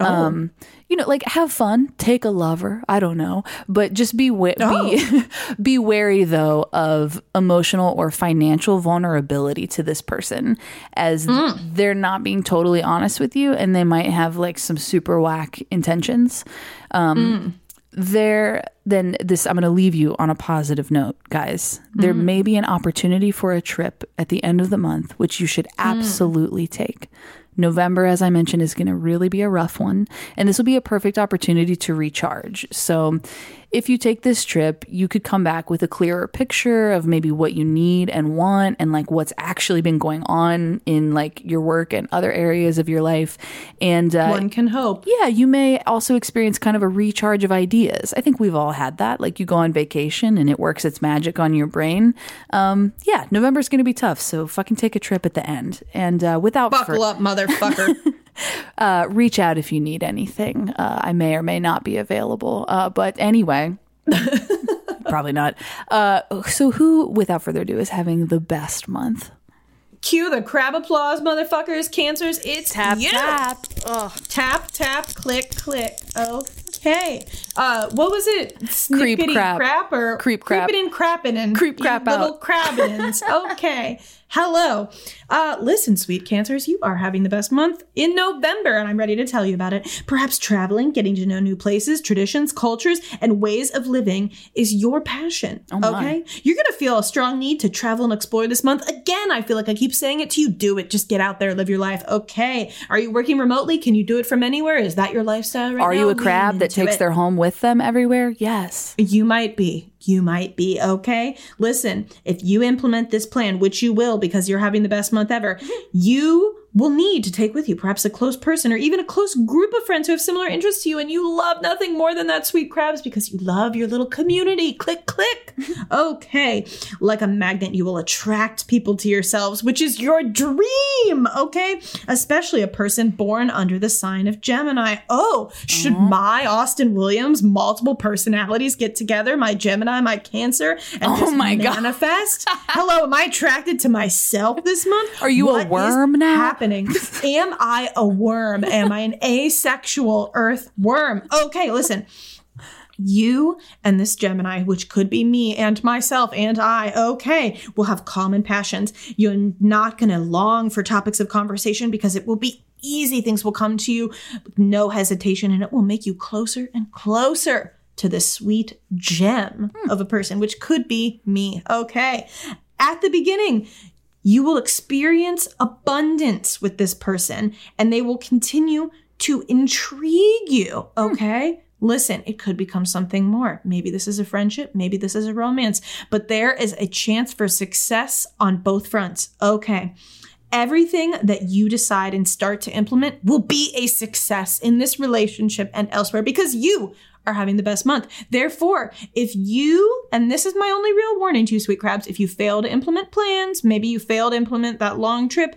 Speaker 2: Have fun, take a lover, I don't know, but just be wary though of emotional or financial vulnerability to this person, as they're not being totally honest with you, and they might have like some super whack intentions. I'm going to leave you on a positive note, guys. There may be an opportunity for a trip at the end of the month, which you should absolutely take. November, as I mentioned, is going to really be a rough one, and this will be a perfect opportunity to recharge. So if you take this trip, you could come back with a clearer picture of maybe what you need and want, and like what's actually been going on in like your work and other areas of your life. And
Speaker 1: one can hope.
Speaker 2: Yeah, you may also experience kind of a recharge of ideas. I think we've all had that. Like you go on vacation and it works its magic on your brain. November's going to be tough, so fucking take a trip at the end. And
Speaker 1: buckle up, motherfucker.
Speaker 2: Reach out if you need anything. I may or may not be available. But anyway, probably not. So who, without further ado, is having the best month?
Speaker 1: Cue the crab applause, motherfuckers. Cancers, it's
Speaker 2: tap,
Speaker 1: you.
Speaker 2: tap. Ugh.
Speaker 1: Tap, tap, click, click. Okay. What was it?
Speaker 2: Creep
Speaker 1: Snippity
Speaker 2: crap.
Speaker 1: Or
Speaker 2: creep crap.
Speaker 1: Creepin' and crappin'.
Speaker 2: Creep crap out.
Speaker 1: Little crabbins. Okay. Hello. Listen, sweet Cancers, you are having the best month in November, and I'm ready to tell you about it. Perhaps traveling, getting to know new places, traditions, cultures, and ways of living is your passion.
Speaker 2: Oh my.
Speaker 1: Okay? You're going to feel a strong need to travel and explore this month. Again, I feel like I keep saying it to you. Do it. Just get out there, live your life. Okay. Are you working remotely? Can you do it from anywhere? Is that your lifestyle right now?
Speaker 2: Are you a crab that takes their home with them everywhere? Yes.
Speaker 1: You might be. You might be. Okay. Listen, if you implement this plan, which you will because you're having the best month ever, you will need to take with you perhaps a close person or even a close group of friends who have similar interests to you, and you love nothing more than that, sweet crabs, because you love your little community. Click, click. Okay. Like a magnet, you will attract people to yourselves, which is your dream. Okay. Especially a person born under the sign of Gemini. Oh, should my Austin Williams multiple personalities get together, my Gemini, my Cancer, and just manifest? Hello, am I attracted to myself this month?
Speaker 2: Are you a worm now?
Speaker 1: Am I a worm? Am I an asexual earth worm? Okay, listen. You and this Gemini, which could be me and myself and I, okay, will have common passions. You're not going to long for topics of conversation because it will be easy. Things will come to you with no hesitation, and it will make you closer and closer to this sweet gem of a person, which could be me. Okay. At the beginning, you will experience abundance with this person, and they will continue to intrigue you, okay? Listen, it could become something more. Maybe this is a friendship. Maybe this is a romance. But there is a chance for success on both fronts, okay? Everything that you decide and start to implement will be a success in this relationship and elsewhere because you are having the best month. Therefore, if you, and this is my only real warning to you, sweet crabs, if you fail to implement plans, maybe you fail to implement that long trip,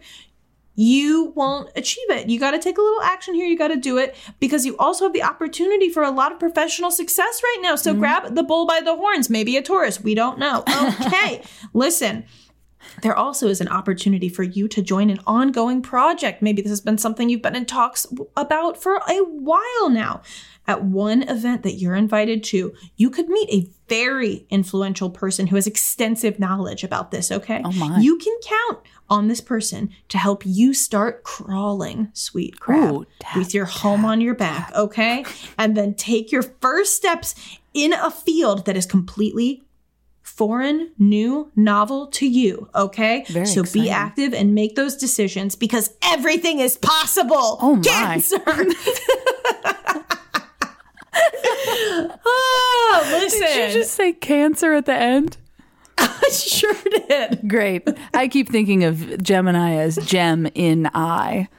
Speaker 1: you won't achieve it. You got to take a little action here. You got to do it because you also have the opportunity for a lot of professional success right now. So grab the bull by the horns, maybe a Taurus. We don't know. Okay. Listen. There also is an opportunity for you to join an ongoing project. Maybe this has been something you've been in talks about for a while now. At one event that you're invited to, you could meet a very influential person who has extensive knowledge about this, okay?
Speaker 2: Oh my.
Speaker 1: You can count on this person to help you start crawling, sweet crab, with your home on your back, okay? And then take your first steps in a field that is completely foreign, new, novel to you, okay? So exciting. Be active and make those decisions because everything is possible.
Speaker 2: Oh my.
Speaker 1: Cancer. Oh, listen.
Speaker 2: Did you just say Cancer at the end?
Speaker 1: I sure did.
Speaker 2: Great. I keep thinking of Gemini as gem in eye.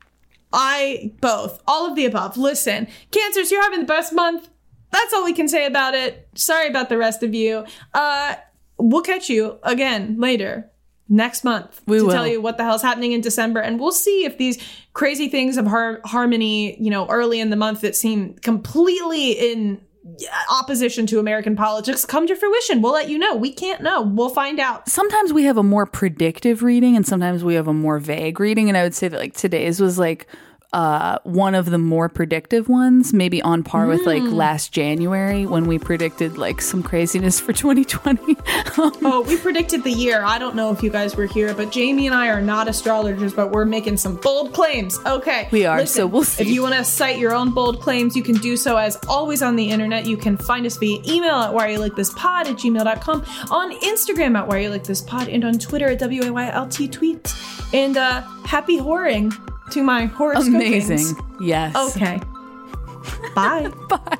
Speaker 1: Both. All of the above. Listen, Cancers, you're having the best month. That's all we can say about it. Sorry about the rest of you. We'll catch you again later next month to tell you what the hell's happening in December. And we'll see if these crazy things of harmony, early in the month that seem completely in opposition to American politics come to fruition. We'll let you know. We can't know. We'll find out.
Speaker 2: Sometimes we have a more predictive reading and sometimes we have a more vague reading. And I would say that like today's was like one of the more predictive ones, maybe on par with like last January when we predicted like some craziness for 2020.
Speaker 1: Oh, we predicted the year. I don't know if you guys were here, but Jamie and I are not astrologers, but we're making some bold claims. Okay.
Speaker 2: We are,
Speaker 1: Listen,
Speaker 2: so we'll see.
Speaker 1: If you want to cite your own bold claims, you can do so as always on the internet. You can find us via email at whyareyoulikethispod@gmail.com, on Instagram at whyareyoulikethispod, and on Twitter at WAYLT tweets. And happy whoring to my horoscope.
Speaker 2: Amazing. Yes.
Speaker 1: Okay. Bye.
Speaker 2: Bye.